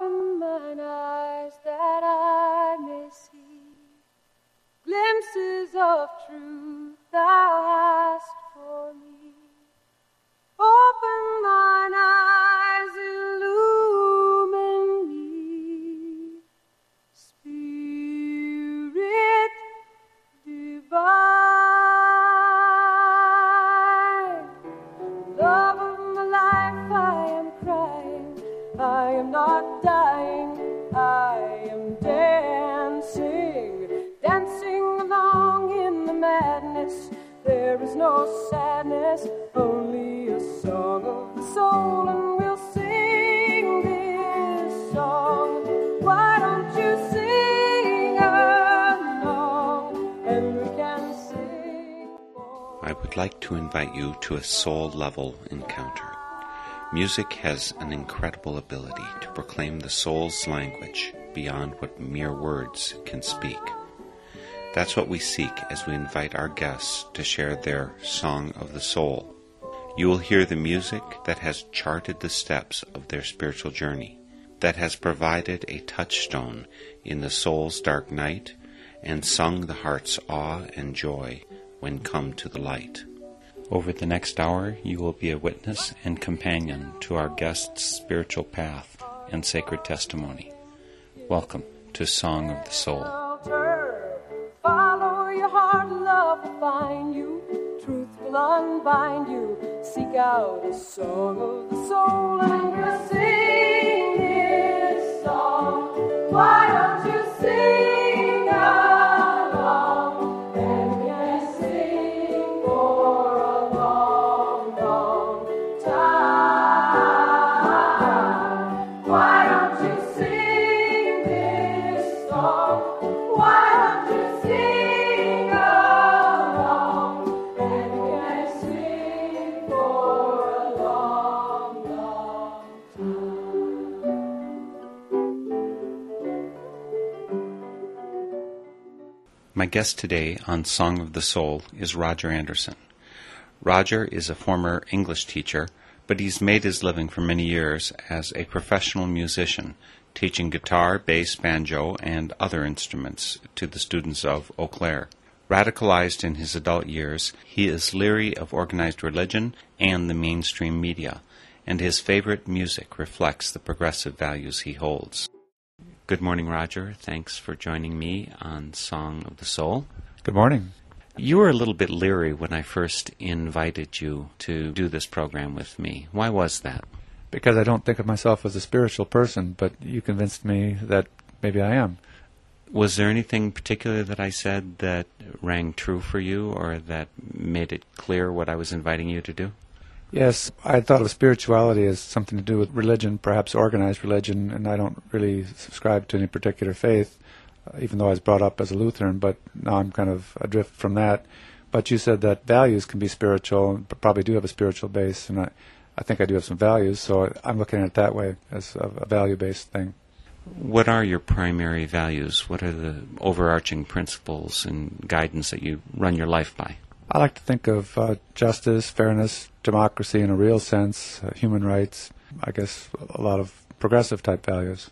Open mine eyes that I may see glimpses of truth thou hast for me. Open mine eyes, illumine me, Spirit divine. Love of my life, I am crying, I am not dying, I am dancing, dancing along in the madness. There is no sadness, only a song of the soul, and we'll sing this song. Why don't you sing along, and we can sing for... I would like to invite you to a soul-level encounter. Music has an incredible ability to proclaim the soul's language beyond what mere words can speak. That's what we seek as we invite our guests to share their song of the soul. You will hear the music that has charted the steps of their spiritual journey, that has provided a touchstone in the soul's dark night and sung the heart's awe and joy when come to the light. Over the next hour, you will be a witness and companion to our guests' spiritual path and sacred testimony. Welcome to Song of the Soul. Follow your heart, love will find you, truth will unbind you. Seek out a song of the soul, and we'll sing this song. Why don't you sing along, and we can sing for a long, long time. Why don't you sing this song? Why don't you sing along, and we can sing for a long, long time. My guest today on Song of the Soul is Roger Anderson. Roger is a former English teacher, but he's made his living for many years as a professional musician, teaching guitar, bass, banjo, and other instruments to the students of Eau Claire. Radicalized in his adult years, he is leery of organized religion and the mainstream media, and his favorite music reflects the progressive values he holds. Good morning, Roger. Thanks for joining me on Song of the Soul. Good morning. You were a little bit leery when I first invited you to do this program with me. Why was that? Because I don't think of myself as a spiritual person, but you convinced me that maybe I am. Was there anything particular that I said that rang true for you or that made it clear what I was inviting you to do? Yes, I thought of spirituality as something to do with religion, perhaps organized religion, and I don't really subscribe to any particular faith, even though I was brought up as a Lutheran, but now I'm kind of adrift from that. But you said that values can be spiritual, and probably do have a spiritual base, and I think I do have some values, so I'm looking at it that way, as a value-based thing. What are your primary values? What are the overarching principles and guidance that you run your life by? I like to think of justice, fairness, democracy in a real sense, human rights, I guess a lot of progressive-type values.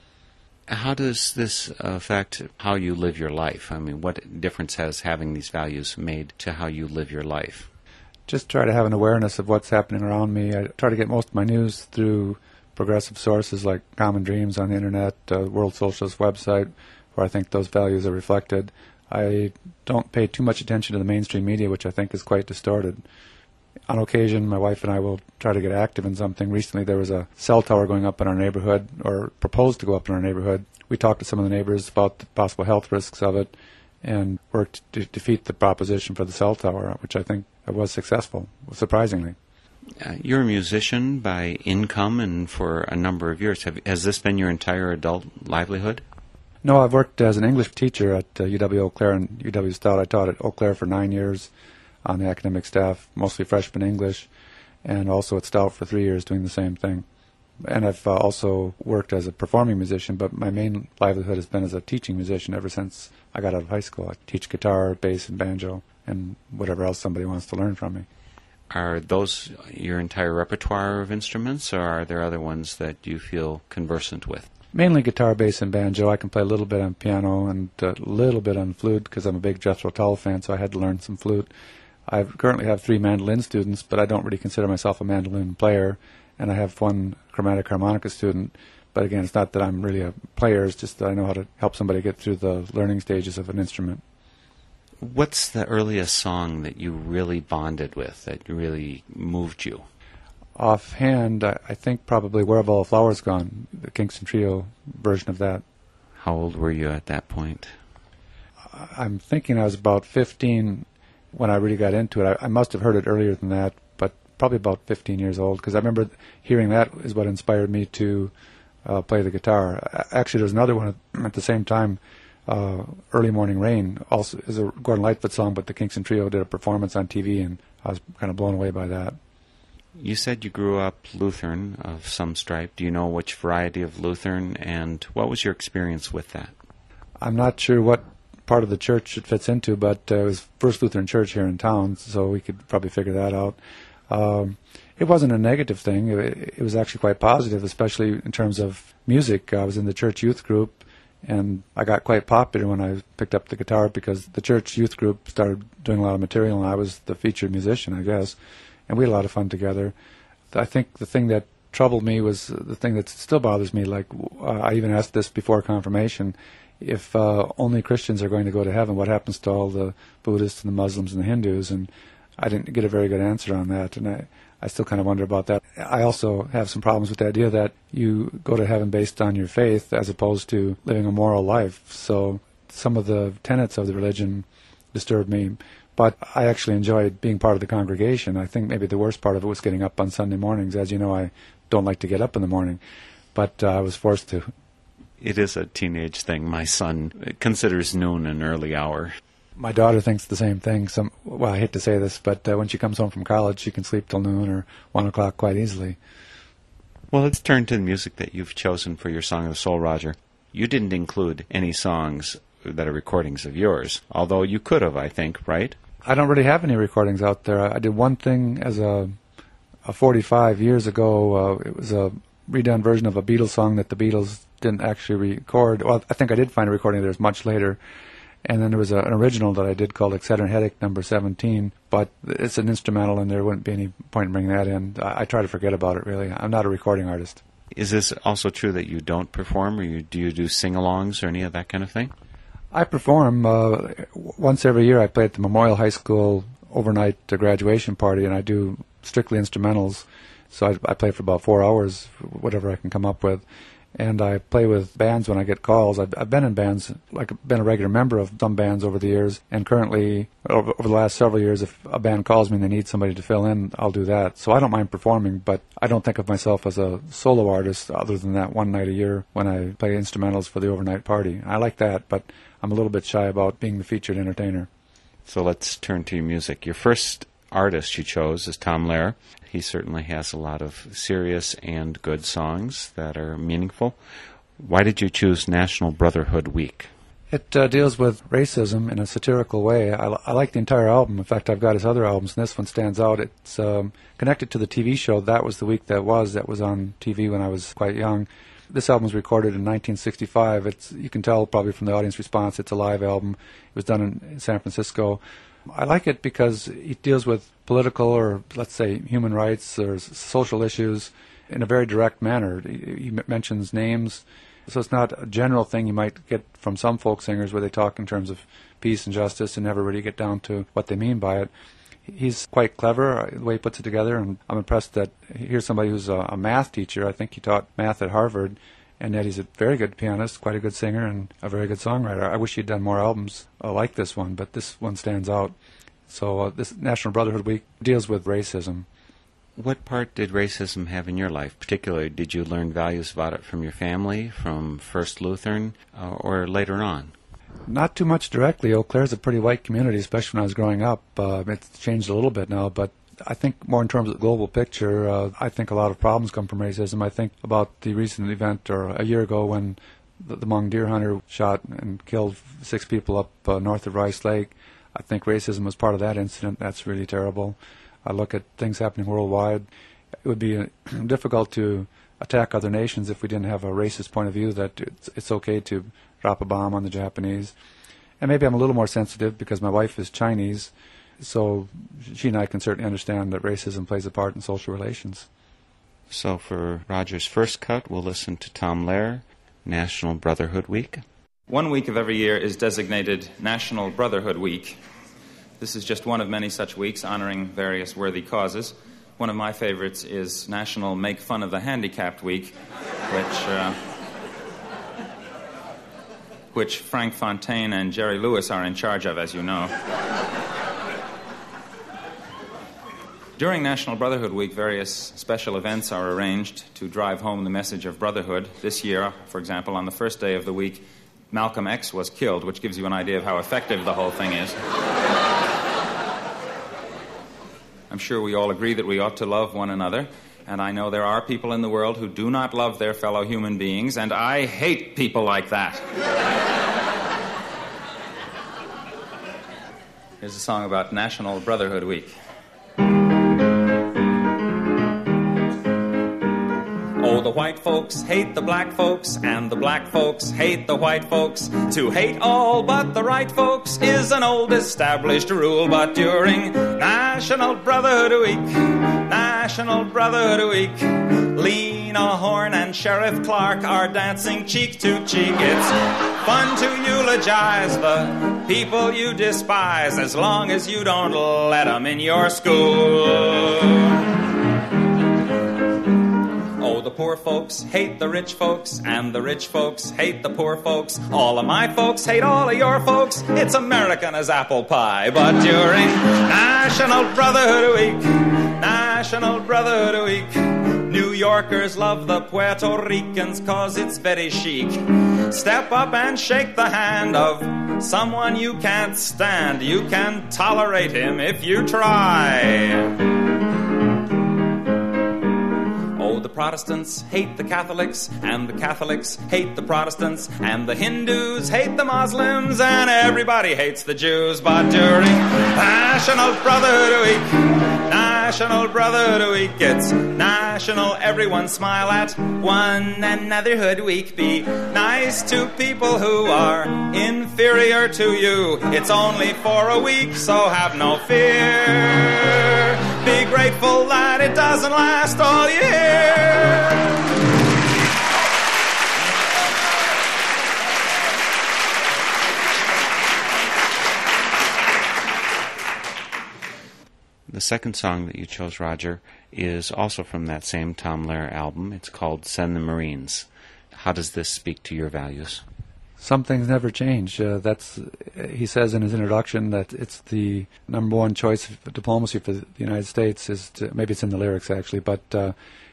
How does this affect how you live your life? I mean, what difference has having these values made to how you live your life? Just try to have an awareness of what's happening around me. I try to get most of my news through progressive sources like Common Dreams on the Internet, World Socialist website, where I think those values are reflected. I don't pay too much attention to the mainstream media, which I think is quite distorted. On occasion, my wife and I will try to get active in something. Recently, there was a cell tower going up in our neighborhood, or proposed to go up in our neighborhood. We talked to some of the neighbors about the possible health risks of it and worked to defeat the proposition for the cell tower, which I think was successful, surprisingly. You're a musician by income and for a number of years. Has this been your entire adult livelihood? No, I've worked as an English teacher at UW-Eau Claire and UW-Stout. I taught at Eau Claire for 9 years on the academic staff, mostly freshman English, and also at Stout for 3 years doing the same thing. And I've also worked as a performing musician, but my main livelihood has been as a teaching musician ever since I got out of high school. I teach guitar, bass, and banjo, and whatever else somebody wants to learn from me. Are those your entire repertoire of instruments, or are there other ones that you feel conversant with? Mainly guitar, bass, and banjo. I can play a little bit on piano and a little bit on flute because I'm a big Jethro Tull fan, so I had to learn some flute. I currently have 3 mandolin students, but I don't really consider myself a mandolin player, and I have 1 chromatic harmonica student. But again, it's not that I'm really a player, it's just that I know how to help somebody get through the learning stages of an instrument. What's the earliest song that you really bonded with, that really moved you? Offhand, I think probably Where Have All the Flowers Gone, the Kingston Trio version of that. How old were you at that point? I'm thinking I was about 15 when I really got into it. I must have heard it earlier than that, but probably about 15 years old, because I remember hearing that is what inspired me to play the guitar. Actually, there's another one at the same time, Early Morning Rain, also is a Gordon Lightfoot song, but the Kingston Trio did a performance on TV, and I was kind of blown away by that. You said you grew up Lutheran of some stripe. Do you know which variety of Lutheran, and what was your experience with that? I'm not sure what part of the church it fits into, but it was First Lutheran Church here in town, so we could probably figure that out. It wasn't a negative thing. It was actually quite positive, especially in terms of music. I was in the church youth group, and I got quite popular when I picked up the guitar because the church youth group started doing a lot of material, and I was the featured musician, I guess. And we had a lot of fun together. I think the thing that troubled me was the thing that still bothers me. Like, I even asked this before confirmation, if only Christians are going to go to heaven, what happens to all the Buddhists and the Muslims and the Hindus? And I didn't get a very good answer on that, and I still kind of wonder about that. I also have some problems with the idea that you go to heaven based on your faith as opposed to living a moral life. So some of the tenets of the religion disturbed me. But I actually enjoyed being part of the congregation. I think maybe the worst part of it was getting up on Sunday mornings. As you know, I don't like to get up in the morning, but I was forced to. It is a teenage thing. My son considers noon an early hour. My daughter thinks the same thing. Well, I hate to say this, but when she comes home from college, she can sleep till noon or 1 o'clock quite easily. Well, let's turn to the music that you've chosen for your Song of the Soul, Roger. You didn't include any songs that are recordings of yours, although you could have, I think, right? I don't really have any recordings out there. I did one thing as a 45 years ago. It was a redone version of a Beatles song that the Beatles didn't actually record. Well, I think I did find a recording there much later. And then there was an original that I did called Excedrin Headache number 17, but it's an instrumental and there wouldn't be any point in bringing that in. I try to forget about it, really. I'm not a recording artist. Is this also true that you don't perform, or do you do sing-alongs or any of that kind of thing? I perform. Once every year I play at the Memorial High School overnight graduation party, and I do strictly instrumentals. So I play for about 4 hours, whatever I can come up with. And I play with bands when I get calls. I've been in bands, like been a regular member of some bands over the years, and currently, over the last several years, if a band calls me and they need somebody to fill in, I'll do that. So I don't mind performing, but I don't think of myself as a solo artist other than that one night a year when I play instrumentals for the overnight party. I like that, but I'm a little bit shy about being the featured entertainer. So let's turn to your music. Your first artist you chose is Tom Lehrer. He certainly has a lot of serious and good songs that are meaningful. Why did you choose National Brotherhood Week? It deals with racism in a satirical way. I like the entire album. In fact, I've got his other albums, and this one stands out. It's connected to the TV show. That was the week that was on TV when I was quite young. This album was recorded in 1965. You can tell probably from the audience response, it's a live album. It was done in San Francisco. I like it because it deals with political or, let's say, human rights or social issues in a very direct manner. He mentions names, so it's not a general thing you might get from some folk singers where they talk in terms of peace and justice and never really get down to what they mean by it. He's quite clever, the way he puts it together, and I'm impressed that here's somebody who's a math teacher. I think he taught math at Harvard, and yet he's a very good pianist, quite a good singer, and a very good songwriter. I wish he'd done more albums like this one, but this one stands out. So this National Brotherhood Week deals with racism. What part did racism have in your life? Particularly, did you learn values about it from your family, from First Lutheran, or later on? Not too much directly. Eau Claire's a pretty white community, especially when I was growing up. It's changed a little bit now, but I think more in terms of the global picture, I think a lot of problems come from racism. I think about the recent event, or a year ago, when the Hmong deer hunter shot and killed 6 people up north of Rice Lake. I think racism was part of that incident. That's really terrible. I look at things happening worldwide. It would be difficult to attack other nations if we didn't have a racist point of view that it's okay to drop a bomb on the Japanese. And maybe I'm a little more sensitive because my wife is Chinese, so she and I can certainly understand that racism plays a part in social relations. So for Roger's first cut, we'll listen to Tom Lehrer, National Brotherhood Week. 1 week of every year is designated National Brotherhood Week. This is just one of many such weeks honoring various worthy causes. One of my favorites is National Make Fun of the Handicapped Week, which Frank Fontaine and Jerry Lewis are in charge of, as you know. During National Brotherhood Week, various special events are arranged to drive home the message of brotherhood. This year, for example, on the first day of the week, Malcolm X was killed, which gives you an idea of how effective the whole thing is. I'm sure we all agree that we ought to love one another, and I know there are people in the world who do not love their fellow human beings, and I hate people like that. Here's a song about National Brotherhood Week. Oh, the white folks hate the black folks, and the black folks hate the white folks. To hate all but the right folks is an old established rule, but during National Brotherhood Week, Lena Horne and Sheriff Clark are dancing cheek to cheek. It's fun to eulogize the people you despise, as long as you don't let them in your school. Oh, the poor folks hate the rich folks, and the rich folks hate the poor folks. All of my folks hate all of your folks. It's American as apple pie. But during National Brotherhood Week, New Yorkers love the Puerto Ricans 'cause it's very chic. Step up and shake the hand of someone you can't stand. You can tolerate him if you try. Oh, the Protestants hate the Catholics, and the Catholics hate the Protestants, and the Hindus hate the Muslims, and everybody hates the Jews. But during National Brotherhood Week, it's national, everyone smile at one anotherhood week. Be nice to people who are inferior to you. It's only for a week, so have no fear. Be grateful that it doesn't last all year. The second song that you chose, Roger, is also from that same Tom Lehrer album. It's called Send the Marines. How does this speak to your values? Some things never change. He says in his introduction that it's the number one choice of diplomacy for the United States. Maybe it's in the lyrics actually, but the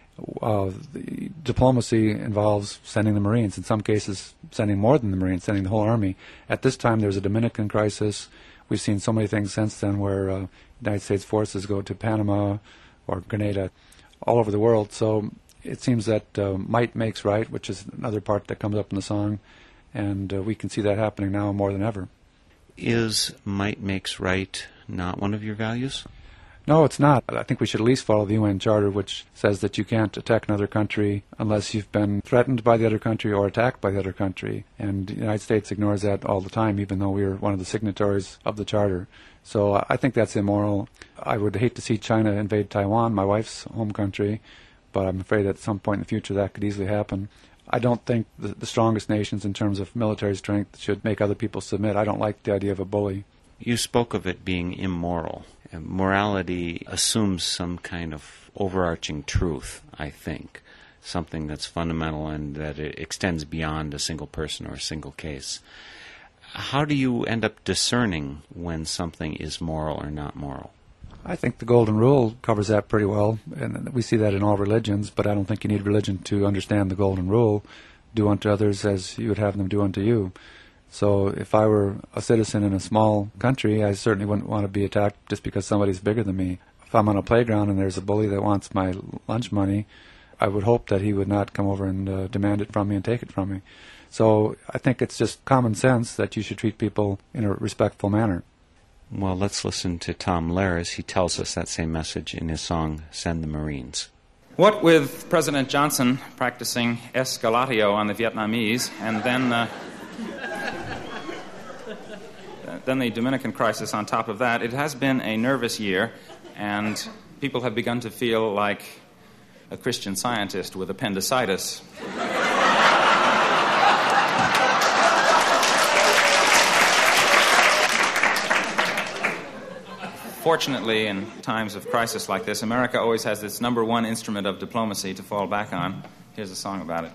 diplomacy involves sending the Marines. In some cases, sending more than the Marines, sending the whole army. At this time, there's a Dominican crisis. We've seen so many things since then where United States forces go to Panama or Grenada, all over the world. So it seems that might makes right, which is another part that comes up in the song. And we can see that happening now more than ever. Is might makes right not one of your values? No, it's not. I think we should at least follow the UN Charter, which says that you can't attack another country unless you've been threatened by the other country or attacked by the other country. And the United States ignores that all the time, even though we are one of the signatories of the Charter. So I think that's immoral. I would hate to see China invade Taiwan, my wife's home country, but I'm afraid at some point in the future that could easily happen. I don't think the strongest nations in terms of military strength should make other people submit. I don't like the idea of a bully. You spoke of it being immoral. Morality assumes some kind of overarching truth, I think, something that's fundamental and that it extends beyond a single person or a single case. How do you end up discerning when something is moral or not moral? I think the Golden Rule covers that pretty well, and we see that in all religions, but I don't think you need religion to understand the Golden Rule. Do unto others as you would have them do unto you. So if I were a citizen in a small country, I certainly wouldn't want to be attacked just because somebody's bigger than me. If I'm on a playground and there's a bully that wants my lunch money, I would hope that he would not come over and demand it from me and take it from me. So I think it's just common sense that you should treat people in a respectful manner. Well, let's listen to Tom Lehrer as he tells us that same message in his song, Send the Marines. What with President Johnson practicing escalatio on the Vietnamese, and then the Dominican crisis on top of that, it has been a nervous year, and people have begun to feel like a Christian Scientist with appendicitis. Fortunately, in times of crisis like this, America always has its number one instrument of diplomacy to fall back on. Here's a song about it.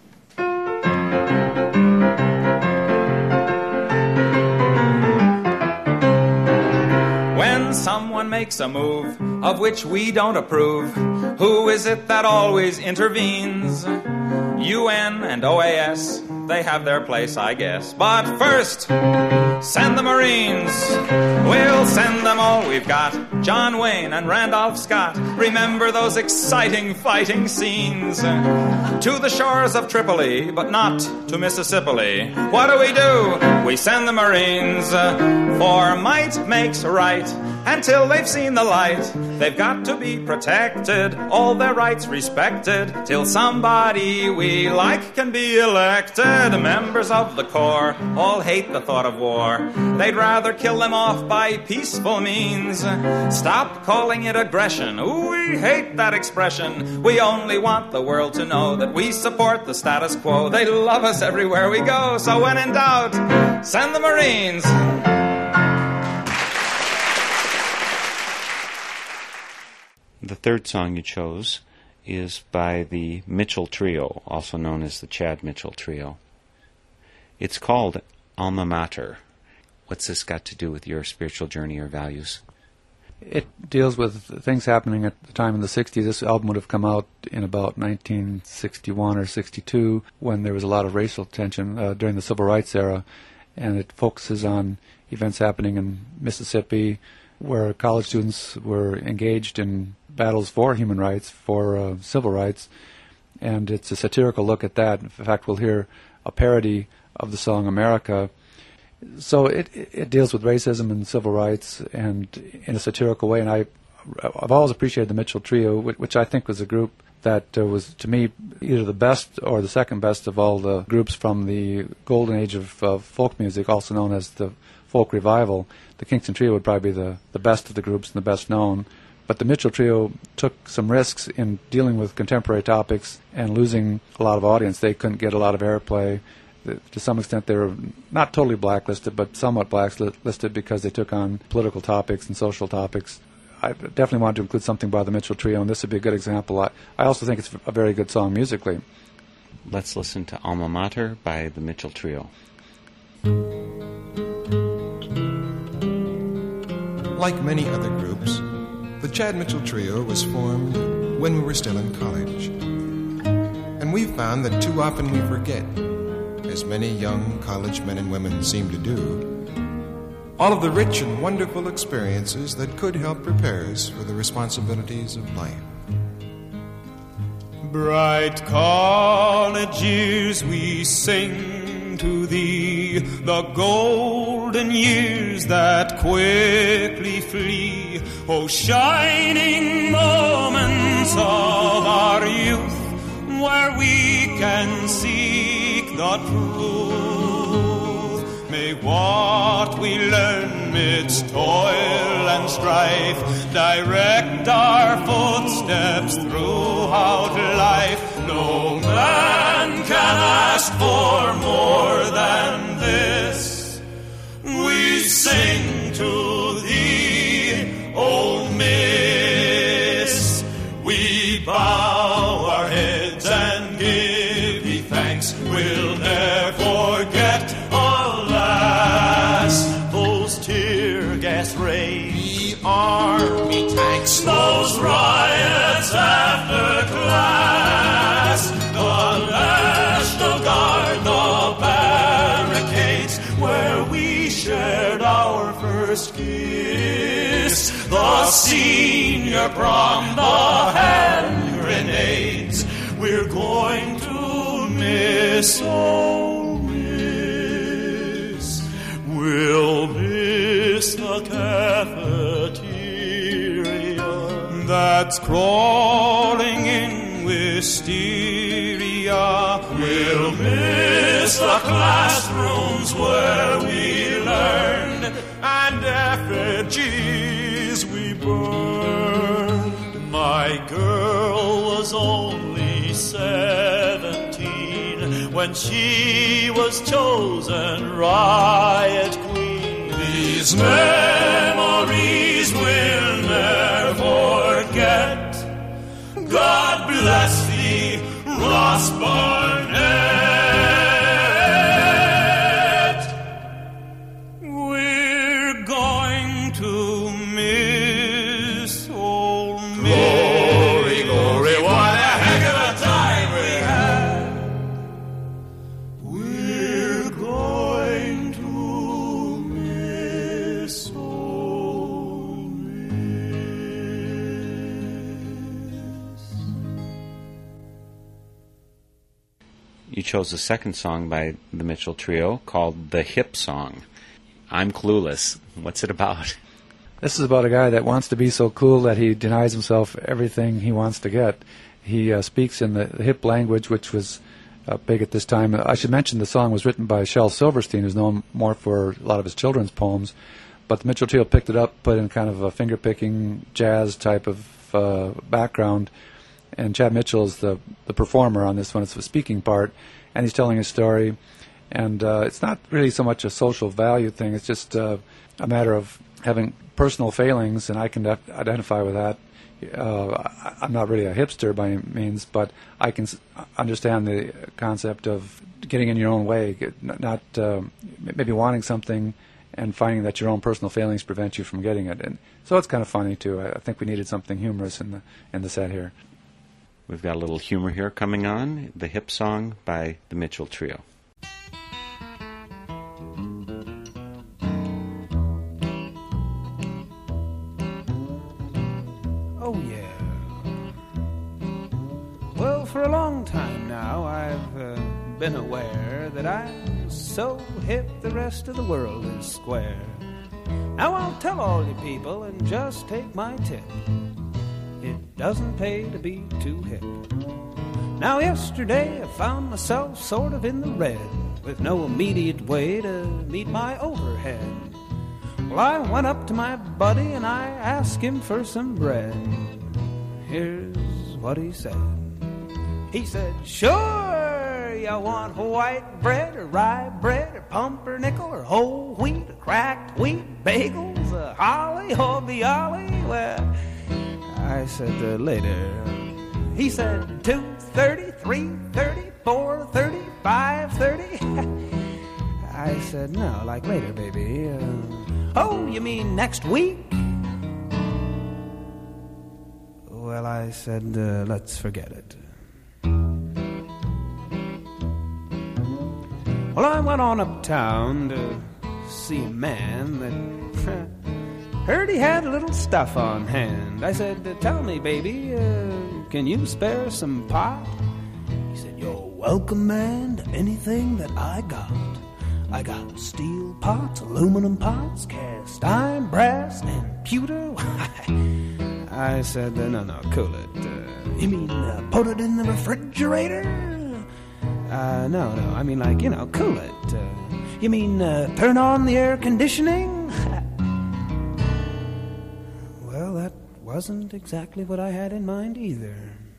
When someone makes a move of which we don't approve, who is it that always intervenes? UN and OAS, they have their place, I guess. But first, send the Marines. We'll send them all we've got. John Wayne and Randolph Scott. Remember those exciting fighting scenes. To the shores of Tripoli, but not to Mississippi. What do? We send the Marines. For might makes right. Until they've seen the light, they've got to be protected, all their rights respected, till somebody we like can be elected. Members of the Corps all hate the thought of war. They'd rather kill them off by peaceful means. Stop calling it aggression. Ooh, we hate that expression. We only want the world to know that we support the status quo. They love us everywhere we go, so when in doubt, send the Marines. The third song you chose is by the Mitchell Trio, also known as the Chad Mitchell Trio. It's called Alma Mater. What's this got to do with your spiritual journey or values? It deals with things happening at the time in the 60s. This album would have come out in about 1961 or 62 when there was a lot of racial tension during the Civil Rights era, and it focuses on events happening in Mississippi where college students were engaged in battles for human rights, for civil rights, and it's a satirical look at that. In fact, we'll hear a parody of the song America. So it deals with racism and civil rights and in a satirical way, and I've always appreciated the Mitchell Trio, which I think was a group that was, to me, either the best or the second best of all the groups from the golden age of folk music, also known as the folk revival. The Kingston Trio would probably be the best of the groups and the best known. But the Mitchell Trio took some risks in dealing with contemporary topics and losing a lot of audience. They couldn't get a lot of airplay. To some extent, they were not totally blacklisted, but somewhat blacklisted because they took on political topics and social topics. I definitely wanted to include something by the Mitchell Trio, and this would be a good example. I also think it's a very good song musically. Let's listen to Alma Mater by the Mitchell Trio. Like many other groups, the Chad Mitchell Trio was formed when we were still in college. And we've found that too often we forget, as many young college men and women seem to do, all of the rich and wonderful experiences that could help prepare us for the responsibilities of life. Bright college years, we sing to thee, the golden years that quickly flee. Oh, shining moments of our youth, where we can seek the truth. May what we learn midst toil and strife direct our footsteps throughout life. No man can ask for more than this. We sing to thee, old Miss. We bow our heads and give thee thanks. We'll never forget, alas, those tear gas raids, The army tanks, those riots after class, the National Guard, the barricades where we shared our first kiss, the senior prom, the hand grenades. We're going to miss, oh miss. We'll miss the cafeteria that's crawling in wisteria. We'll miss the classrooms where we learned and effigies we burned. My girl was only 17 when she was chosen riot queen. These memories we'll never forget. God bless thee, Ross Barnett. We're going to miss old Glory, glory, what a heck of a time we had. We're going to miss old Miss. You chose a second song by the Mitchell Trio called The Hip Song. I'm clueless. What's it about? This is about a guy that wants to be so cool that he denies himself everything he wants to get. He speaks in the hip language, which was big at this time. I should mention the song was written by Shel Silverstein, who's known more for a lot of his children's poems. But the Mitchell Trio picked it up, put in kind of a finger-picking jazz type of background. And Chad Mitchell is the performer on this one. It's the speaking part, and he's telling his story. And it's not really so much a social value thing. It's just a matter of having personal failings, and I can identify with that. I'm not really a hipster by any means, but I can understand the concept of getting in your own way, not maybe wanting something and finding that your own personal failings prevent you from getting it. And so it's kind of funny, too. I think we needed something humorous in the set here. We've got a little humor here coming on. The Hip Song by the Mitchell Trio. Oh, yeah. Well, for a long time now, I've been aware that I'm so hip the rest of the world is square. Now I'll tell all you people and just take my tip. It doesn't pay to be too hip. Now yesterday I found myself sort of in the red, with no immediate way to meet my overhead. Well, I went up to my buddy and I asked him for some bread. Here's what he said. He said, sure, you want white bread or rye bread or pumpernickel or whole wheat or cracked wheat, bagels, holly or bialy? Well, I said, later. He said, 2:30, 3:30, 4:30, 5:30. I said, no, like later, baby. Oh, you mean next week? Well, I said, let's forget it. Well, I went on uptown to see a man that heard he had a little stuff on hand. I said, tell me, baby, can you spare some pot? He said, you're welcome, man, to anything that I got. I got steel pots, aluminum pots, cast iron, brass, and pewter. I said, no, cool it. You mean put it in the refrigerator? No, I mean like, cool it. You mean turn on the air conditioning? Well, that wasn't exactly what I had in mind either.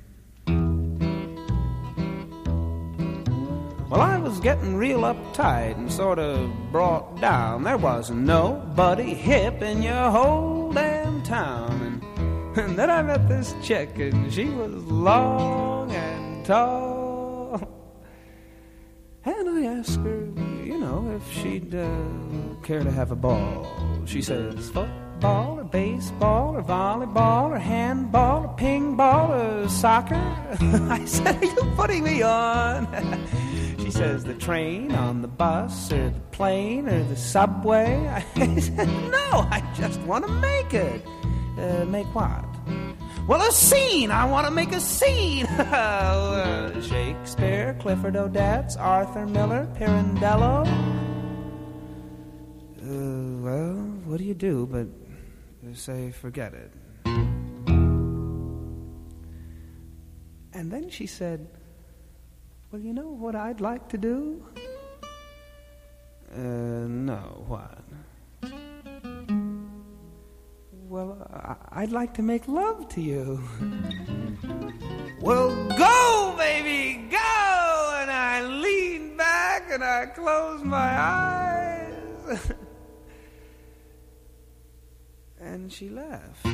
Well, I was getting real uptight and sort of brought down. There wasn't nobody hip in your whole damn town. And then I met this chick, and she was long and tall. And I asked her, if she'd care to have a ball. She says, football or baseball or volleyball or handball or ping ball or soccer. I said, are you putting me on? She says, the train on the bus or the plane or the subway. I said, no, I just want to make it. Make what? Well, a scene. I want to make a scene. Shakespeare, Clifford Odets, Arthur Miller, Pirandello. Well, what do you do but say forget it? And then she said, well, you know what I'd like to do? No, what? Well, I'd like to make love to you. Well, go, baby, go! And I leaned back and I closed my eyes. And she left.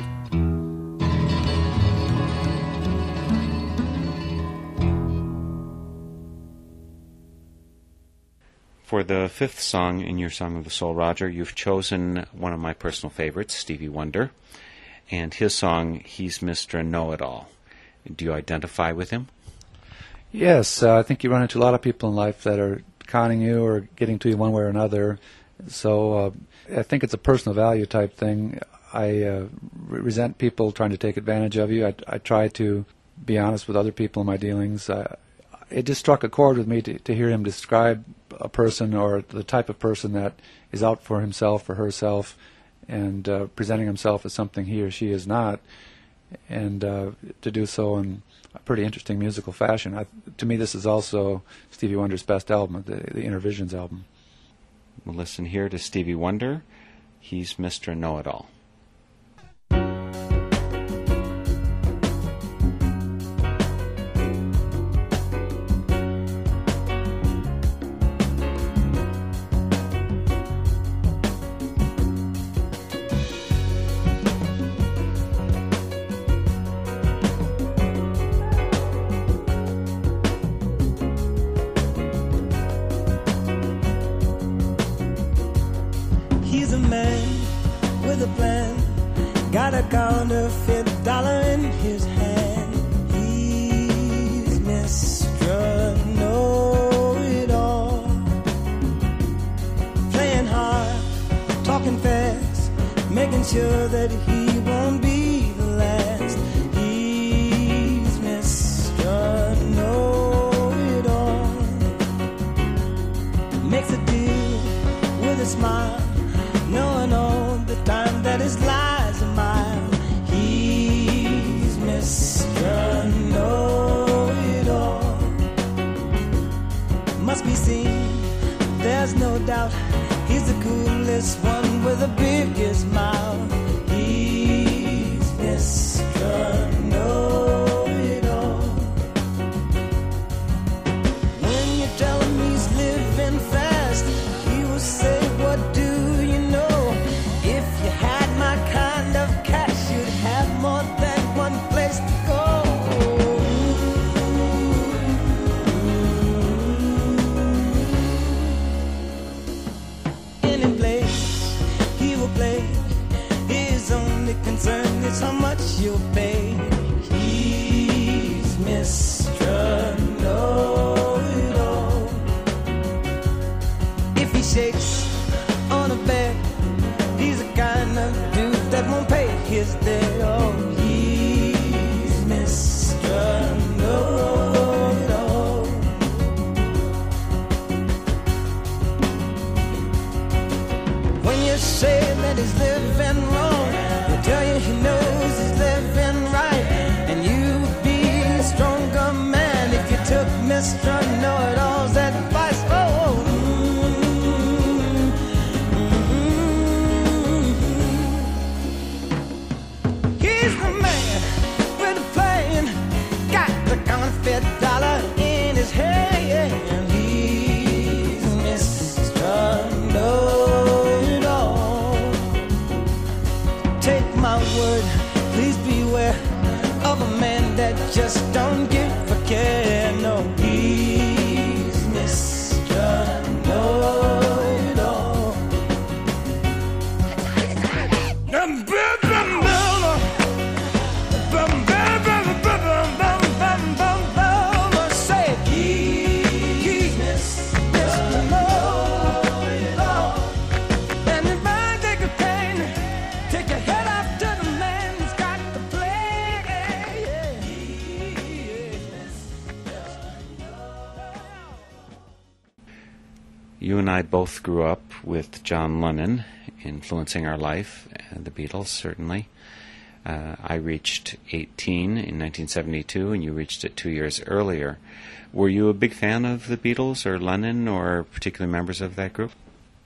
For the fifth song in your Song of the Soul, Roger, you've chosen one of my personal favorites, Stevie Wonder, and his song, He's Mr. Know-It-All. Do you identify with him? Yes, I think you run into a lot of people in life that are conning you or getting to you one way or another. So I think it's a personal value type thing. I resent people trying to take advantage of you. I try to be honest with other people in my dealings. It just struck a chord with me to hear him describe a person or the type of person that is out for himself or herself and presenting himself as something he or she is not, and to do so in a pretty interesting musical fashion. To me, this is also Stevie Wonder's best album, the Inner Visions album. We'll listen here to Stevie Wonder. He's Mr. Know-It-All. He's a man with a plan, got a counterfeit dollar in his hand. He's Mr. Know-It-All, playing hard, talking fast, making sure that he won't be the last. He's Mr. Know-It-All, makes a deal with a smile, knowing all the time that his lies a mile. He's Mr. Know-It-All, must be seen, there's no doubt. He's the coolest one with the biggest mouth. He's Mr. Know-It-All. When you tell him he's living fast, he will say, what do you know? If you had my kind of cash, you'd have more than one place to go. Any place he will play, his only concern is how much you'll pay. He's Mr. Know-It-All. If he shakes on a bed, he's the kind of dude that won't pay his debt. Oh, he's Mr. Know-It-All. When you say that he's living wrong, he'll tell you he knows he's living right. And you'd be a stronger man if you took Mr. Know-It-All's advice. Oh, he's the man with the plan, got the counterfeit dollar in his hand. He's Mr. Know-It-All. Take my word, please beware of a man that just don't give a care. No, he's Mr. Know-It-All. Say he's Mr. Know-It-All. And if I take a pain, take your head off to the man who's got the plague. You and I both grew up with John Lennon influencing our life, and the Beatles certainly. I reached 18 in 1972, and you reached it 2 years earlier. Were you a big fan of the Beatles or Lennon or particular members of that group?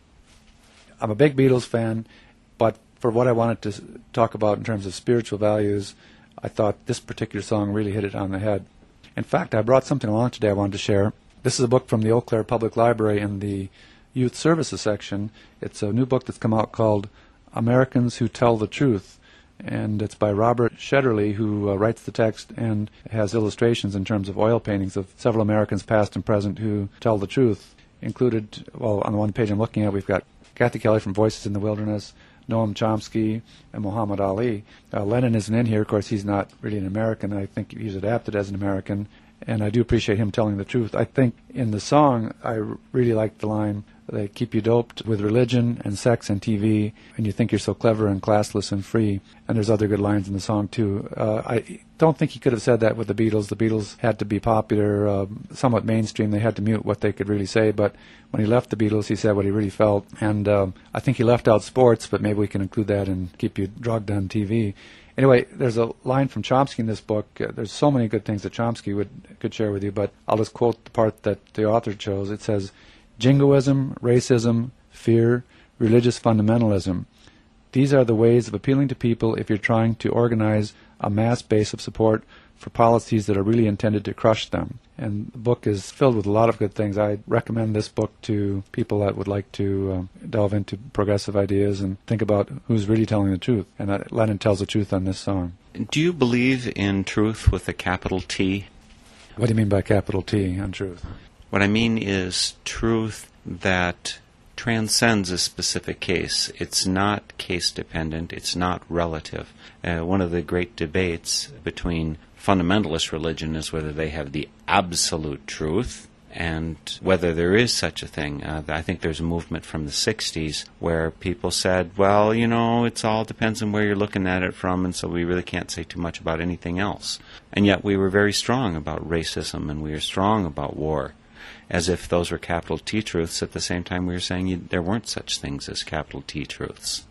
I'm a big Beatles fan, but for what I wanted to talk about in terms of spiritual values, I thought this particular song really hit it on the head. In fact, I brought something along today I wanted to share. This is a book from the Eau Claire Public Library in the Youth Services section. It's a new book that's come out called Americans Who Tell the Truth, and it's by Robert Shetterly, who writes the text and has illustrations in terms of oil paintings of several Americans past and present who tell the truth. Included, well, on the one page I'm looking at, we've got Kathy Kelly from Voices in the Wilderness, Noam Chomsky, and Muhammad Ali. Lennon isn't in here. Of course, he's not really an American. I think he's adapted as an American, and I do appreciate him telling the truth. I think in the song, I really like the line, they keep you doped with religion and sex and TV, and you think you're so clever and classless and free. And there's other good lines in the song, too. I don't think he could have said that with the Beatles. The Beatles had to be popular, somewhat mainstream. They had to mute what they could really say. But when he left the Beatles, he said what he really felt. And I think he left out sports, but maybe we can include that and keep you drugged on TV. Anyway, there's a line from Chomsky in this book. There's so many good things that Chomsky could share with you, but I'll just quote the part that the author chose. It says, "Jingoism, racism, fear, religious fundamentalism. These are the ways of appealing to people if you're trying to organize a mass base of support for policies that are really intended to crush them." And the book is filled with a lot of good things. I recommend this book to people that would like to delve into progressive ideas and think about who's really telling the truth. And Lennon tells the truth on this song. Do you believe in truth with a capital T? What do you mean by capital T on truth? What I mean is truth that transcends a specific case. It's not case-dependent. It's not relative. One of the great debates between fundamentalist religion is whether they have the absolute truth and whether there is such a thing. I think there's a movement from the 60s where people said, well, it all depends on where you're looking at it from, and so we really can't say too much about anything else. And yet we were very strong about racism, and we were strong about war, as if those were capital T truths. At the same time, we were saying there weren't such things as capital T truths.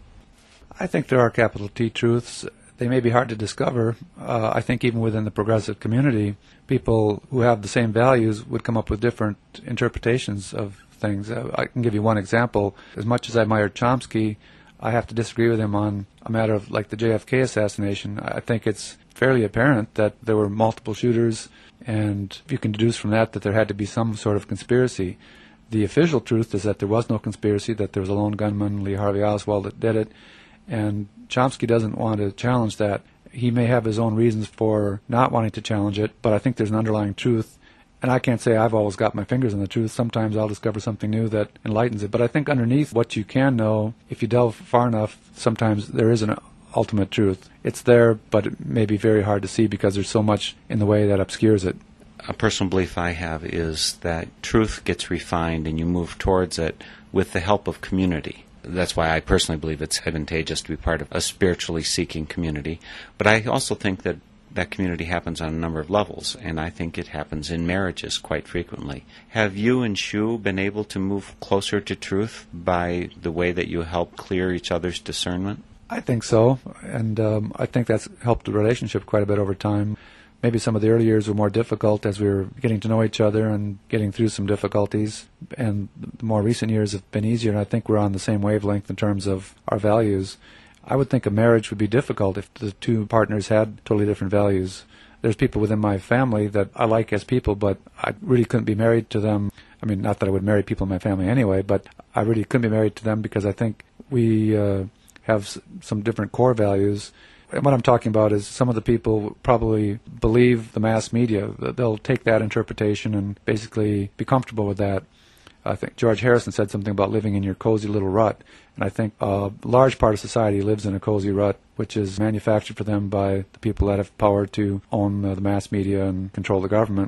I think there are capital T truths. They may be hard to discover. I think even within the progressive community, people who have the same values would come up with different interpretations of things. I can give you one example. As much as I admire Chomsky, I have to disagree with him on a matter of like the JFK assassination. I think it's fairly apparent that there were multiple shooters, and you can deduce from that there had to be some sort of conspiracy. The official truth is that there was no conspiracy, that there was a lone gunman, Lee Harvey Oswald, that did it, and Chomsky doesn't want to challenge that. He may have his own reasons for not wanting to challenge it, but I think there's an underlying truth, and I can't say I've always got my fingers on the truth. Sometimes I'll discover something new that enlightens it, but I think underneath what you can know, if you delve far enough, sometimes there is an ultimate truth. It's there, but it may be very hard to see because there's so much in the way that obscures it. A personal belief I have is that truth gets refined and you move towards it with the help of community. That's why I personally believe it's advantageous to be part of a spiritually seeking community. But I also think that that community happens on a number of levels, and I think it happens in marriages quite frequently. Have you and Shu been able to move closer to truth by the way that you help clear each other's discernment? I think so, and I think that's helped the relationship quite a bit over time. Maybe some of the early years were more difficult as we were getting to know each other and getting through some difficulties, and the more recent years have been easier, and I think we're on the same wavelength in terms of our values. I would think a marriage would be difficult if the two partners had totally different values. There's people within my family that I like as people, but I really couldn't be married to them. I mean, not that I would marry people in my family anyway, but I really couldn't be married to them because I think we have some different core values. And what I'm talking about is some of the people probably believe the mass media. They'll take that interpretation and basically be comfortable with that. I think George Harrison said something about living in your cozy little rut. And I think a large part of society lives in a cozy rut, which is manufactured for them by the people that have power to own the mass media and control the government.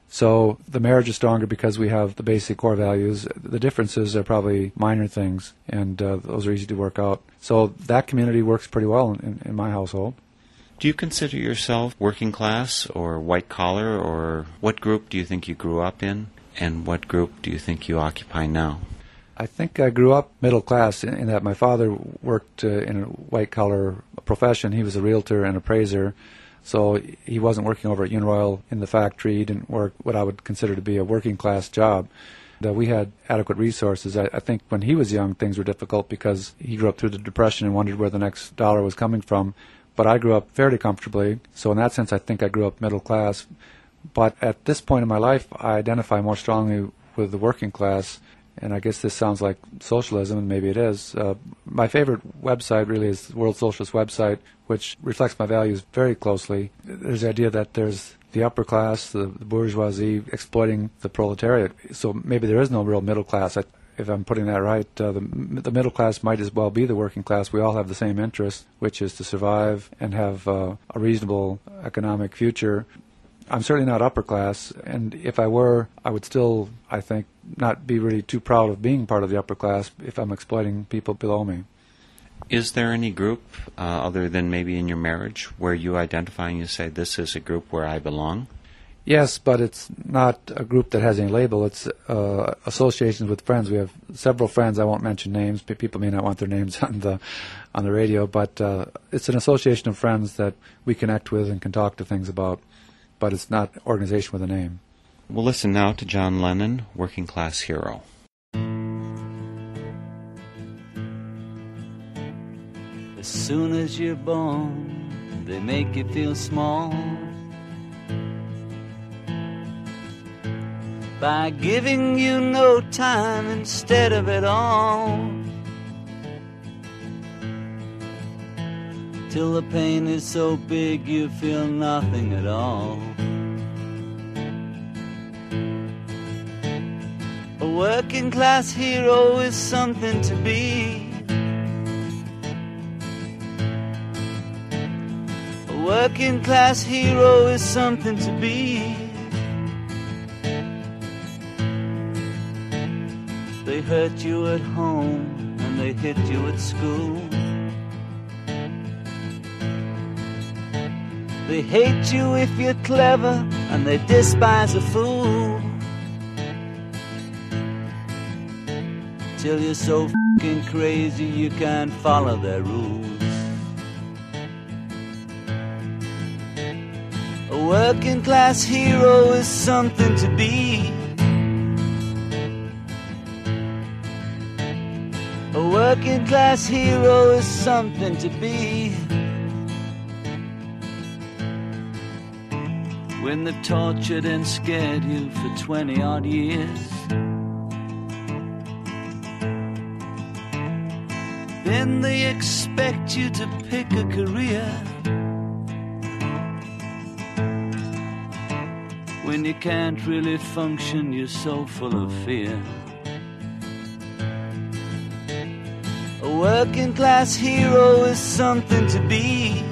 So the marriage is stronger because we have the basic core values. The differences are probably minor things, and those are easy to work out. So that community works pretty well in my household. Do you consider yourself working class or white collar, or what group do you think you grew up in, and what group do you think you occupy now? I think I grew up middle class in that my father worked in a white collar profession. He was a realtor and appraiser, so he wasn't working over at Uniroyal in the factory. He didn't work what I would consider to be a working-class job. We had adequate resources. I think when he was young, things were difficult because he grew up through the Depression and wondered where the next dollar was coming from. But I grew up fairly comfortably, so in that sense I think I grew up middle class. But at this point in my life, I identify more strongly with the working class, and I guess this sounds like socialism, and maybe it is. My favorite website really is the World Socialist website, which reflects my values very closely. There's the idea that there's the upper class, the bourgeoisie, exploiting the proletariat. So maybe there is no real middle class. If I'm putting that right, the middle class might as well be the working class. We all have the same interest, which is to survive and have a reasonable economic future. I'm certainly not upper class, and if I were, I would still, I think, not be really too proud of being part of the upper class if I'm exploiting people below me. Is there any group, other than maybe in your marriage, where you identify and you say, this is a group where I belong? Yes, but it's not a group that has any label. It's associations with friends. We have several friends. I won't mention names. People may not want their names on the radio, but it's an association of friends that we connect with and can talk to things about. But it's not an organization with a name. We'll listen now to John Lennon, Working Class Hero. As soon as you're born, they make you feel small by giving you no time instead of it all, till the pain is so big you feel nothing at all. A working class hero is something to be. A working class hero is something to be. They hurt you at home and they hit you at school. They hate you if you're clever and they despise a fool, till you're so fucking crazy you can't follow their rules. A working class hero is something to be. A working class hero is something to be. When they've tortured and scared you for 20-odd years, then they expect you to pick a career. When you can't really function, you're so full of fear. A working class hero is something to be.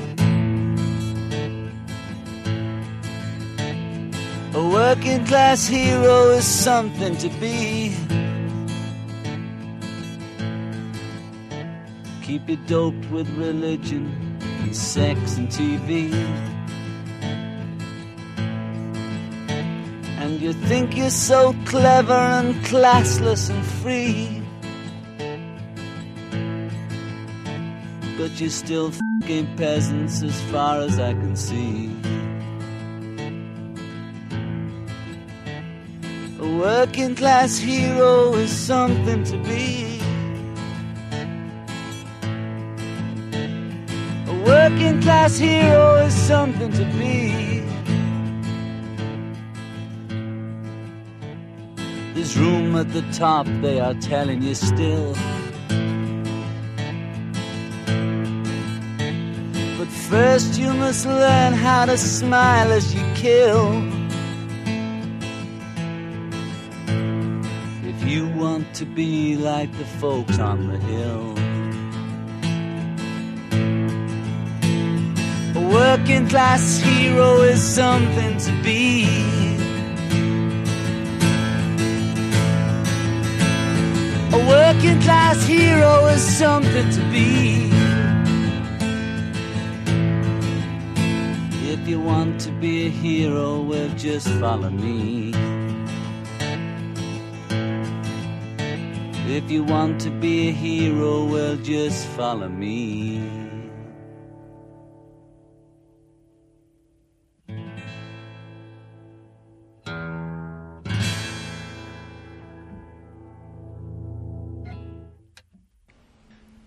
A working class hero is something to be. Keep you doped with religion and sex and TV, and you think you're so clever and classless and free, but you're still f***ing peasants as far as I can see. A working class hero is something to be. A working class hero is something to be. There's room at the top, they are telling you still. But first you must learn how to smile as you kill. If you want to be like the folks on the hill. A working class hero is something to be. A working class hero is something to be. If you want to be a hero, well, just follow me. If you want to be a hero, well, just follow me.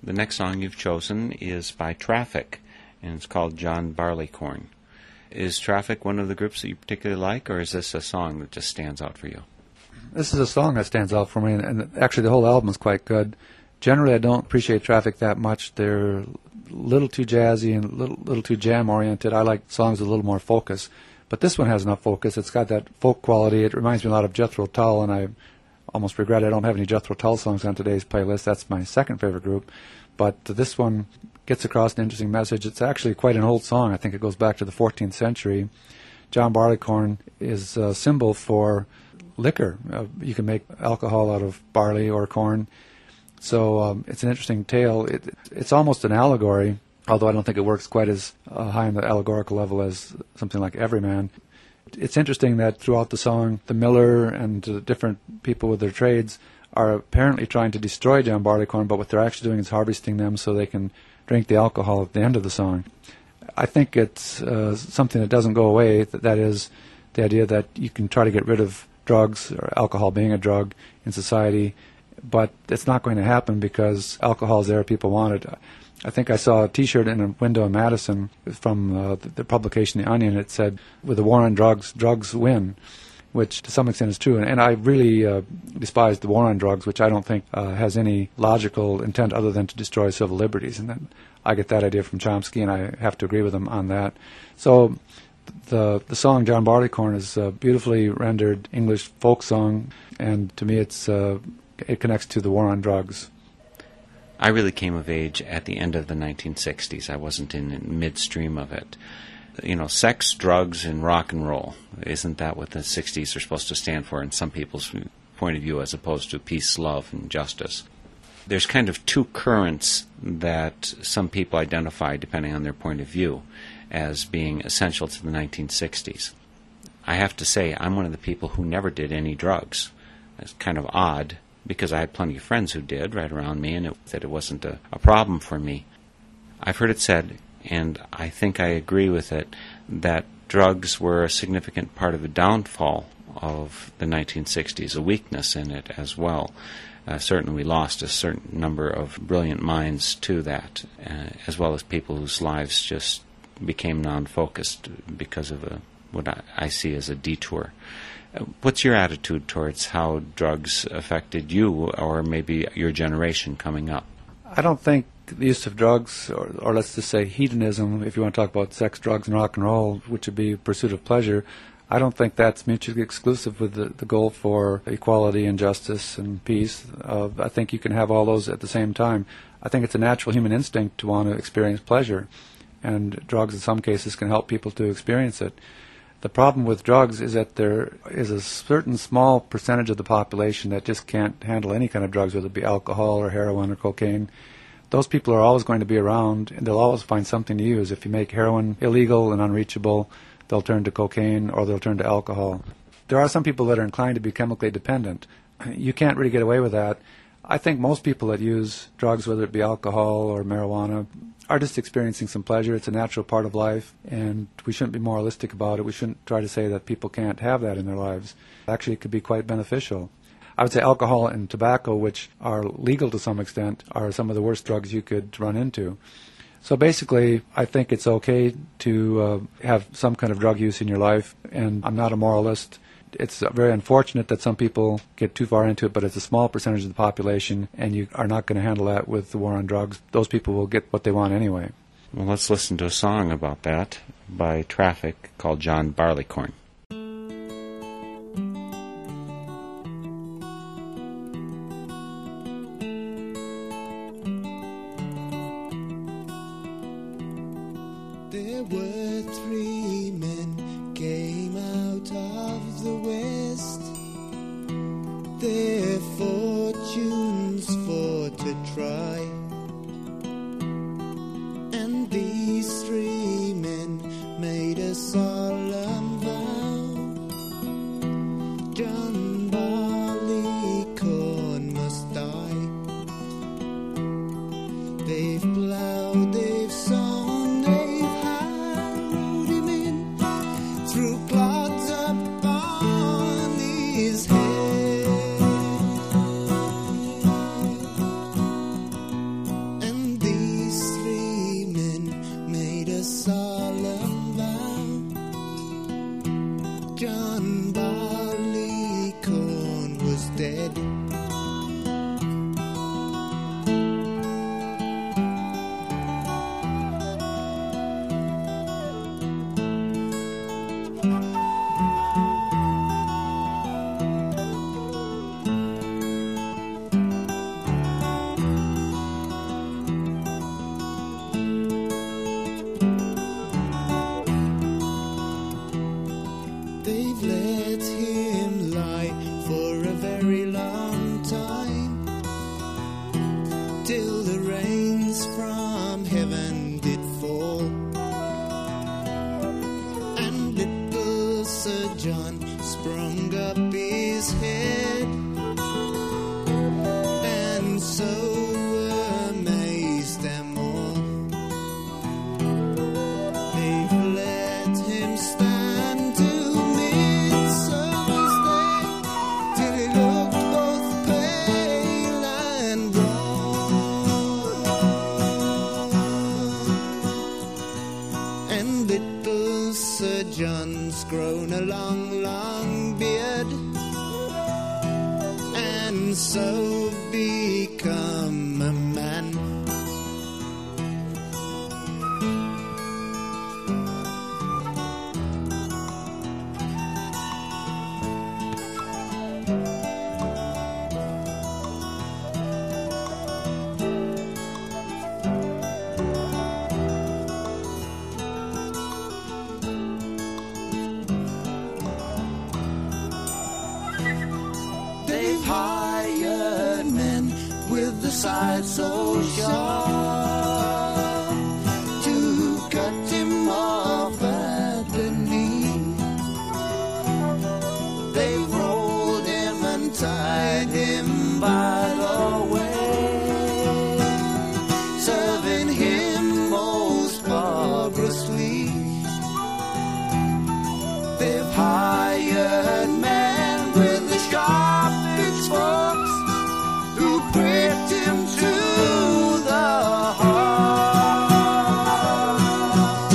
The next song you've chosen is by Traffic, and it's called John Barleycorn. Is Traffic one of the groups that you particularly like, or is this a song that just stands out for you? This is a song that stands out for me, and actually the whole album is quite good. Generally, I don't appreciate Traffic that much. They're a little too jazzy and a little too jam-oriented. I like songs with a little more focus. But this one has enough focus. It's got that folk quality. It reminds me a lot of Jethro Tull, and I almost regret I don't have any Jethro Tull songs on today's playlist. That's my second favorite group. But this one gets across an interesting message. It's actually quite an old song. I think it goes back to the 14th century. John Barleycorn is a symbol for liquor. You can make alcohol out of barley or corn. So it's an interesting tale. It's almost an allegory, although I don't think it works quite as high on the allegorical level as something like Everyman. It's interesting that throughout the song, the miller and different people with their trades are apparently trying to destroy John Barleycorn, but what they're actually doing is harvesting them so they can drink the alcohol at the end of the song. I think it's something that doesn't go away. That is the idea that you can try to get rid of drugs, or alcohol being a drug, in society, but it's not going to happen because alcohol is there, people want it. I think I saw a T-shirt in a window in Madison from the publication The Onion. It said, with the war on drugs, drugs win, which to some extent is true. And I really despise the war on drugs, which I don't think has any logical intent other than to destroy civil liberties. And then I get that idea from Chomsky, and I have to agree with him on that. So the song John Barleycorn is a beautifully rendered English folk song, and to me it connects to the war on drugs. I really came of age at the end of the 1960s. I wasn't in midstream of it. You know, sex, drugs, and rock and roll. Isn't that what the 60s are supposed to stand for in some people's point of view, as opposed to peace, love, and justice? There's kind of two currents that some people identify, depending on their point of view, as being essential to the 1960s. I have to say, I'm one of the people who never did any drugs. It's kind of odd, because I had plenty of friends who did right around me, and it wasn't a problem for me. I've heard it said, and I think I agree with it, that drugs were a significant part of the downfall of the 1960s, a weakness in it as well. Certainly we lost a certain number of brilliant minds to that, as well as people whose lives just became non-focused because of what I see as a detour. What's your attitude towards how drugs affected you, or maybe your generation coming up? I don't think the use of drugs, or let's just say hedonism, if you want to talk about sex, drugs, and rock and roll, which would be pursuit of pleasure, I don't think that's mutually exclusive with the goal for equality and justice and peace. I think you can have all those at the same time. I think it's a natural human instinct to want to experience pleasure, and drugs in some cases can help people to experience it. The problem with drugs is that there is a certain small percentage of the population that just can't handle any kind of drugs, whether it be alcohol or heroin or cocaine. Those people are always going to be around, and they'll always find something to use. If you make heroin illegal and unreachable, they'll turn to cocaine or they'll turn to alcohol. There are some people that are inclined to be chemically dependent. You can't really get away with that. I think most people that use drugs, whether it be alcohol or marijuana, are just experiencing some pleasure. It's a natural part of life, and we shouldn't be moralistic about it. We shouldn't try to say that people can't have that in their lives. Actually, it could be quite beneficial. I would say alcohol and tobacco, which are legal to some extent, are some of the worst drugs you could run into. So basically, I think it's okay to have some kind of drug use in your life, and I'm not a moralist. It's very unfortunate that some people get too far into it, but it's a small percentage of the population, and you are not going to handle that with the war on drugs. Those people will get what they want anyway. Well, let's listen to a song about that by Traffic called John Barleycorn. There were three men came out of the west, their fortunes for to try, and these three men made a solemn vow so become a man. They've hired men with the side so sharp to cut him off at the knee. They've rolled him and tied him by the way, serving him most barbarously. They've hired men with the sharp pitchforks who pricked him to the heart.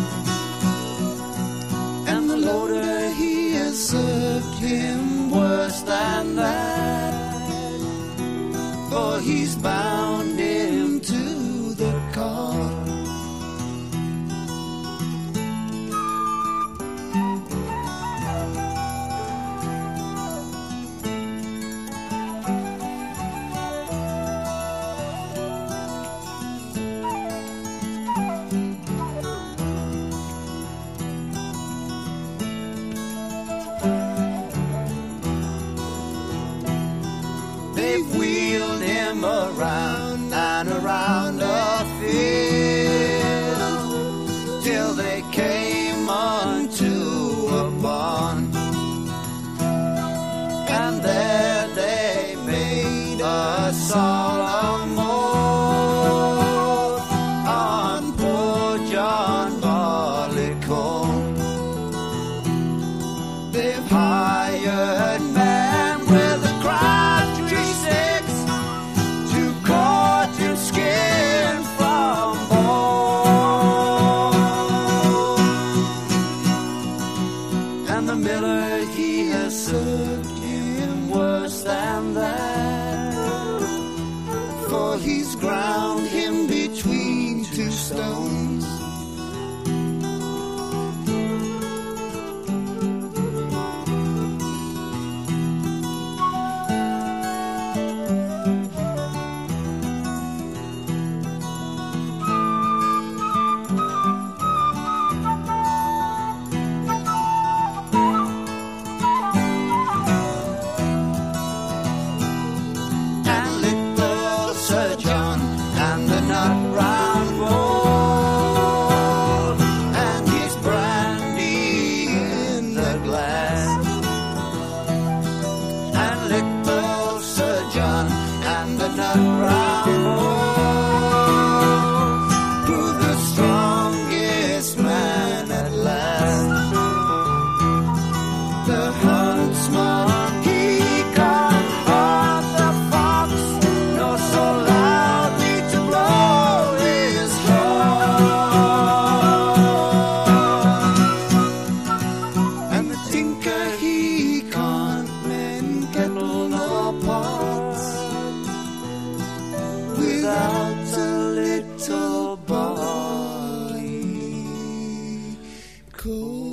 And the loader, he has served him worse than that, for he's bound him to the car. They've wheeled him around and around a field till they came unto a barn, and there they made a solemn oath on poor John Barleycorn. They've hired men with a crabtree sticks to cut him skin from bone. And the miller, he has served him worse than that, for he's ground him between two stones. And little Sir John and the nut round bowl and his brandy in the glass. And little Sir John and the nut round bowl proved the strongest man at last. The huntsman, he caught the fox, nor so loudly to blow his horn. And the tinker, he can't mend kettle nor pots without a little barley corn.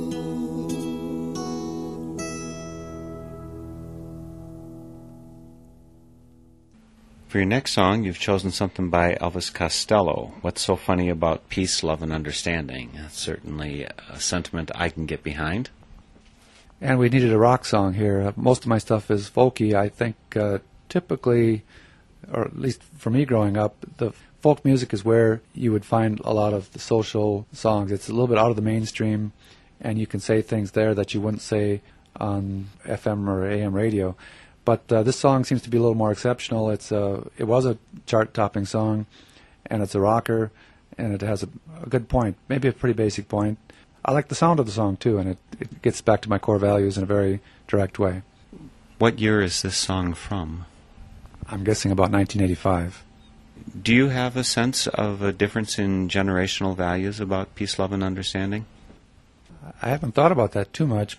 For your next song, you've chosen something by Elvis Costello. What's so funny about peace, love, and understanding? That's certainly a sentiment I can get behind. And we needed a rock song here. Most of my stuff is folky. I think typically, or at least for me growing up, the folk music is where you would find a lot of the social songs. It's a little bit out of the mainstream, and you can say things there that you wouldn't say on FM or AM radio. But this song seems to be a little more exceptional. It was a chart-topping song, and it's a rocker, and it has a good point, maybe a pretty basic point. I like the sound of the song, too, and it gets back to my core values in a very direct way. What year is this song from? I'm guessing about 1985. Do you have a sense of a difference in generational values about peace, love, and understanding? I haven't thought about that too much, but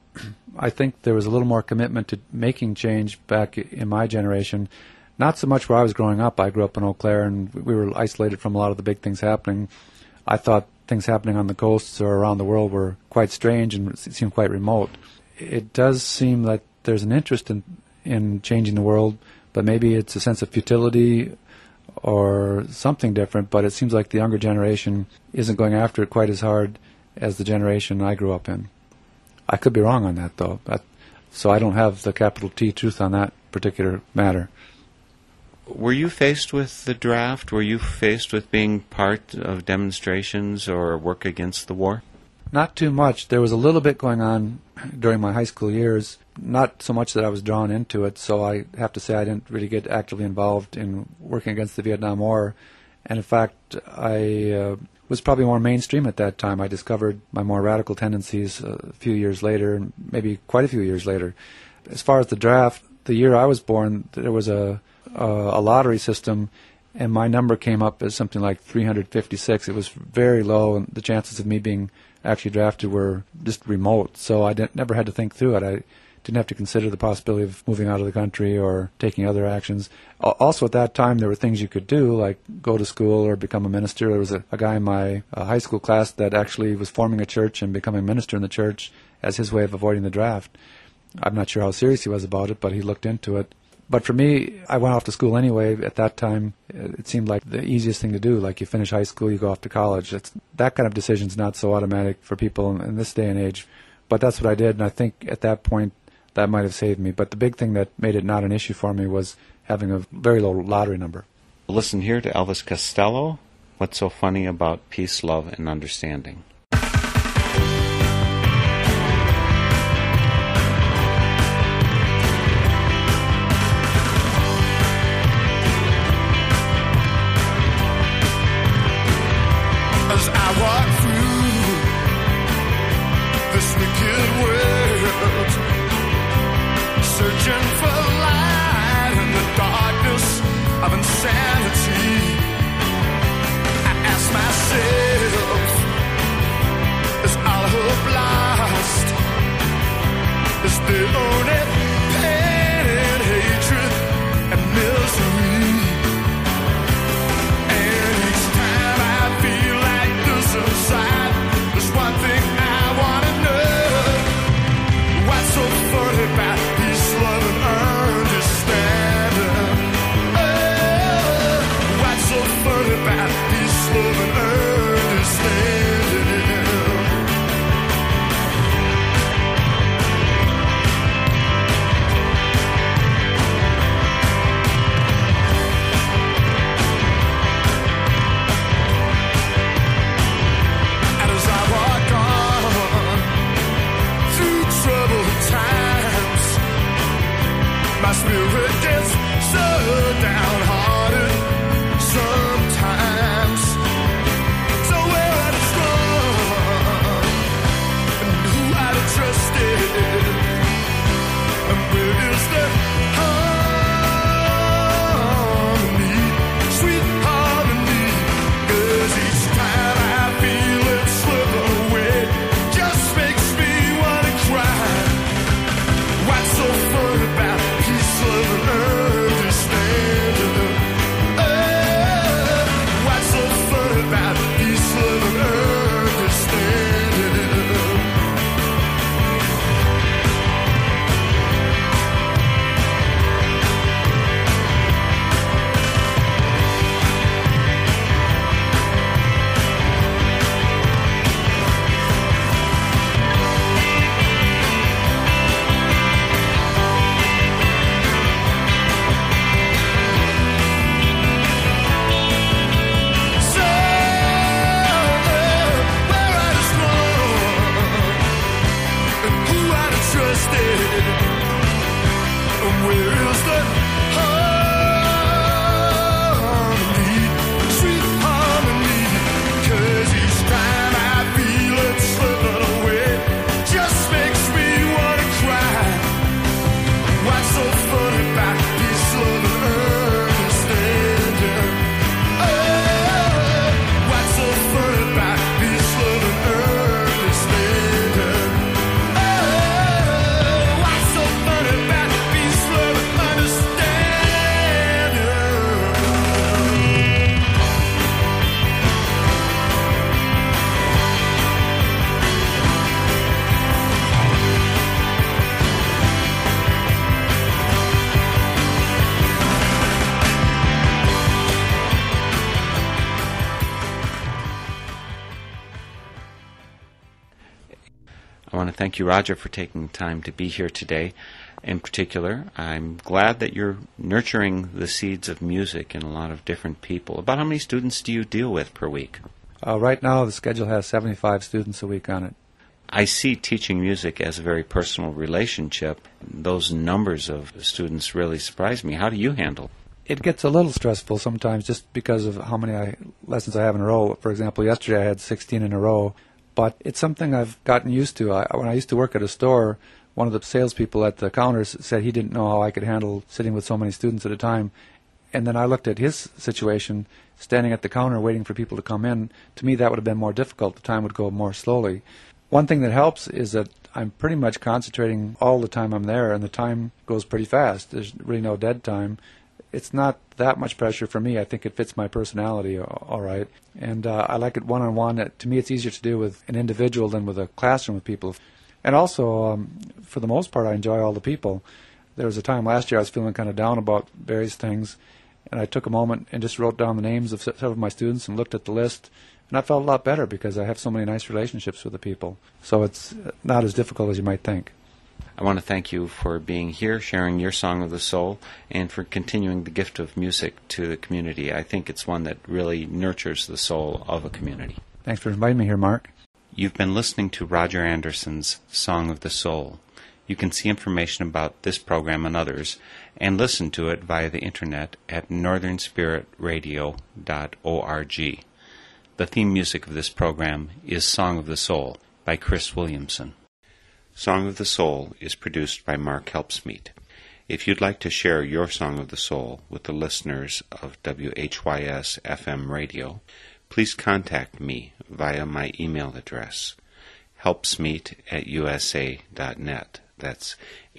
I think there was a little more commitment to making change back in my generation. Not so much where I was growing up. I grew up in Eau Claire, and we were isolated from a lot of the big things happening. I thought things happening on the coasts or around the world were quite strange and seemed quite remote. It does seem that there's an interest in changing the world, but maybe it's a sense of futility or something different, but it seems like the younger generation isn't going after it quite as hard as the generation I grew up in. I could be wrong on that, though. So I don't have the capital T truth on that particular matter. Were you faced with the draft? Were you faced with being part of demonstrations or work against the war? Not too much. There was a little bit going on during my high school years, not so much that I was drawn into it, so I have to say I didn't really get actively involved in working against the Vietnam War. And in fact, I was probably more mainstream at that time. I discovered my more radical tendencies a few years later, maybe quite a few years later. As far as the draft, the year I was born, there was a lottery system, and my number came up as something like 356. It was very low, and the chances of me being actually drafted were just remote, so I never had to think through it. I didn't have to consider the possibility of moving out of the country or taking other actions. Also at that time there were things you could do, like go to school or become a minister. There was a guy in my high school class that actually was forming a church and becoming a minister in the church as his way of avoiding the draft. I'm not sure how serious he was about it, but he looked into it. But for me, I went off to school anyway. At that time, it seemed like the easiest thing to do. Like you finish high school, you go off to college. That kind of decision's not so automatic for people in this day and age. But that's what I did, and I think at that point that might have saved me. But the big thing that made it not an issue for me was having a very low lottery number. Listen here to Elvis Costello. What's so funny about peace, love, and understanding? As I walk through this wicked world, searching for light in the darkness of insanity, I ask myself, thank you, Roger, for taking time to be here today. In particular, I'm glad that you're nurturing the seeds of music in a lot of different people. About how many students do you deal with per week? Right now, the schedule has 75 students a week on it. I see teaching music as a very personal relationship. Those numbers of students really surprise me. How do you handle? It gets a little stressful sometimes just because of how many lessons I have in a row. For example, yesterday I had 16 in a row, but it's something I've gotten used to. When I used to work at a store, one of the salespeople at the counters said he didn't know how I could handle sitting with so many students at a time. And then I looked at his situation, standing at the counter waiting for people to come in. To me, that would have been more difficult. The time would go more slowly. One thing that helps is that I'm pretty much concentrating all the time I'm there, and the time goes pretty fast. There's really no dead time. It's not that much pressure for me. I think it fits my personality all right. And I like it one-on-one. To me, it's easier to do with an individual than with a classroom of people. And also, for the most part, I enjoy all the people. There was a time last year I was feeling kind of down about various things, and I took a moment and just wrote down the names of several of my students and looked at the list, and I felt a lot better because I have so many nice relationships with the people. So it's not as difficult as you might think. I want to thank you for being here, sharing your Song of the Soul, and for continuing the gift of music to the community. I think it's one that really nurtures the soul of a community. Thanks for inviting me here, Mark. You've been listening to Roger Anderson's Song of the Soul. You can see information about this program and others and listen to it via the internet at northernspiritradio.org. The theme music of this program is Song of the Soul by Chris Williamson. Song of the Soul is produced by Mark Helpsmeet. If you'd like to share your Song of the Soul with the listeners of WHYS FM radio, please contact me via my email address, helpsmeet@usa.net. That's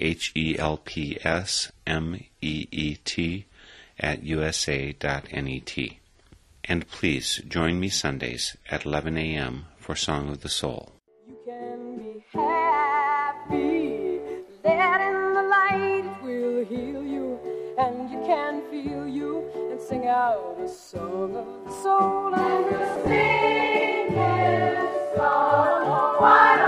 HELPSMEET@usa.net. And please join me Sundays at 11 a.m. for Song of the Soul. You can be happy, let in the light, it will heal you, and you can feel you, and sing out a song of the soul. And we'll sing this song.